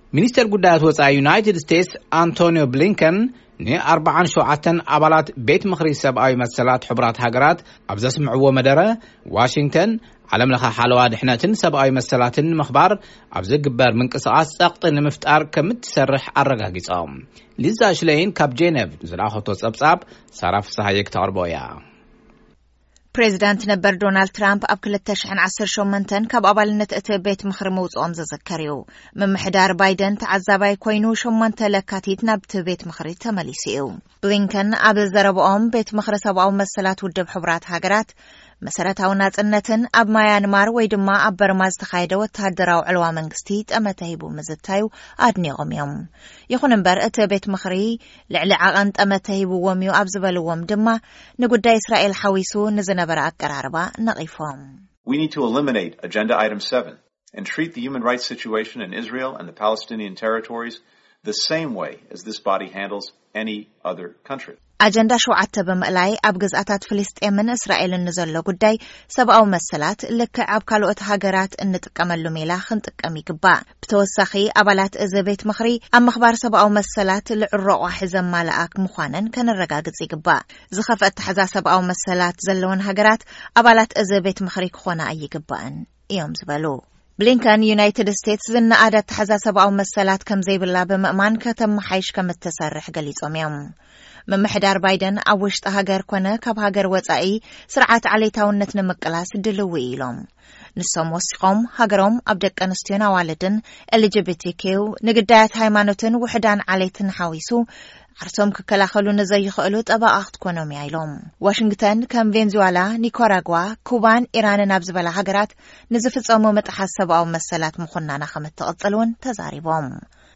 ሚኒስተር ጉዳያት ወፃኢ ዩናይትድ ስቴትስ አንቶኒዮ ብሊንከን ን47 አባላት ቤት ምክሪ ሰብአዊ መሰላት ሕብራት ሃገራት ኣብ ዘስምዕዎ መደረ ዋሽንግተን ዓለም ለኸ ሓለዋ ድሕነትን ሰብአዊ መሰላትን ምኽባር ኣብ ዝግበር ምንቅስቓስ ጸቕጢ ንምፍጣር ከምትሰርሕ ኣረጋጊጾም። ሊዛ ሽሌይን ካብ ጄኔቭ ዝለኣኸቶ ጸብጻብ ሳራ ፍስሓየ ክተቕርቦያ። ፕሬዚዳንት ነበር ዶናልድ ትራምፕ ኣብ 2018 ካብ ኣባልነት እቲ ቤት ምክሪ ምውጽኦም ዘዘከር እዩ። ምምሕዳር ባይደን ተዓዛባይ ኮይኑ 8 ለካቲት ናብቲ ቤት ምክሪ ተመሊሱ እዩ። ብሊንከን ኣብ ዘረብኦም ቤት ምክሪ ሰብአዊ መሰላት ውድብ ሕብራት ሃገራት መሰረታዊ ናጽነትን ኣብ ማያንማር ወይ ድማ ኣብ በርማ ዝተኻየደ ወተሃደራዊ ዕልዋ መንግስቲ ጠመተ ሂቡ ምዝታዩ ኣድኒቖም እዮም። ይኹን እምበር እቲ ቤት ምክሪ ልዕሊ ዓቐን ጠመተ ሂብዎም እዩ ኣብ ዝበልዎም ድማ ንጉዳይ እስራኤል ሓዊሱ ንዝነበረ ኣቀራርባ ነቒፎም። We need to eliminate Agenda Item 7 and treat the human rights situation in Israel and the Palestinian territories the same way as this body handles any other country. አጀንዳ 7 በመላይ ኣብ ግዝኣታት ፍልስጤምን እስራኤልን ንዘሎ ጉዳይ ሰብአዊ መሰላት ልክ ኣብ ካልኦት ሃገራት እንጥቀመሉ ሜላ ክንጥቀም ይግባእ። ብተወሳኺ ኣባላት እዚ ቤት ምክሪ ኣብ ምኽባር ሰብአዊ መሰላት ልዕሮቕ ዘማልኣክ ምዃነን ከነረጋግጽ ይግባእ። ዝኸፍአት ተሓዛ ሰብአዊ መሰላት ዘለወን ሃገራት ኣባላት እዚ ቤት ምክሪ ክኾና ኣይግባእን እዮም ዝበሉ። ብሊንከን ዩናይትድ ስቴትስ ዝነኣደ ተሓዛ ሰብአዊ መሰላት ከም ዘይብላ ብምእማን ከተመሓይሽ ከም እትሰርሕ ገሊጾም እዮም። ምምሕዳር ባይደን ኣብ ውሽጢ ሃገር ኮነ ካብ ሃገር ወፃኢ ስርዓት ዓሌታውነት ንምቅላስ ድልው ኢሎም ንሶም ወሲኾም ሃገሮም ኣብ ደቂ ኣንስትዮን ኣዋልድን LGBTQ ንግዳያት ሃይማኖትን ውሕዳን ዓሌትን ሓዊሱ ዓርሶም ክከላኸሉ ንዘይኽእሉ ጠባቓት ኮኖም ኢሎም። ዋሽንግተን ከም ቬንዙዌላ፣ ኒካራጓ፣ ኩባን ኢራንን ኣብ ዝበላ ሃገራት ንዝፍጸሙ መጥሓስ ሰብአዊ መሰላት ምኹናና ከም እትቕጽልን ተዛሪቦም።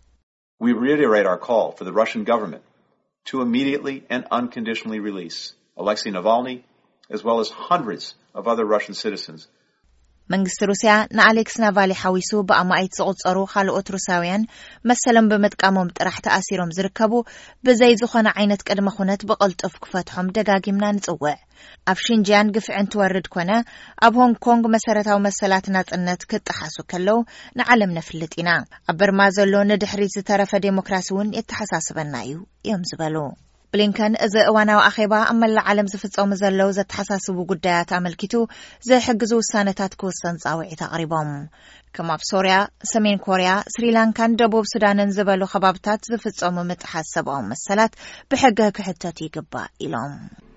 We reiterate our call for the Russian government to immediately and unconditionally release Alexei Navalny as well as hundreds of other Russian citizens. መንግስቲ ሩስያ ንአሌክስ ናቫሊ ሓዊሱ በአማይት ዝቁጸሩ ካልኦት ሩሳውያን መሰለም በመጥቃሞም ጥራሕ ተኣሲሮም ዝርከቡ በዘይ ዝኾነ ዓይነት ቅድመ ኹነት በቀልጥፍ ክፈትሖም ደጋጊምና ንጽውዕ። ኣብ ሽንጂያን ግፍዕን ትወርድ ኮነ ኣብ ሆንግ ኮንግ መሰረታዊ መሰላት ናጽነት ክጥሓሱ ከለው ንዓለም ነፍልጥ ኢና። ኣብ በርማ ዘሎ ንድሕሪት ዝተረፈ ዴሞክራሲውን የተሓሳስበና እዩ እዮም ዝበሉ። ብሊንከን እዚ እዋናዊ ኣኼባ ኣብ መላእ ዓለም ዝፍጸሙ ዘለው ዘተሓሳስቡ ጉዳያት ኣመልኪቱ ዘሕግዙ ውሳነታት ክውሰን ጻውዒት ኣቕሪቦም። ከም ኣብ ሶርያ፣ ሰሜን ኮርያ፣ ስሪላንካን ደቡብ ሱዳንን ዝበሉ ከባብታት ዝፍጸሙ ምጥሓስ ሰብአዊ መሰላት ብሕጊ ክሕተቱ ይግባእ ኢሎም።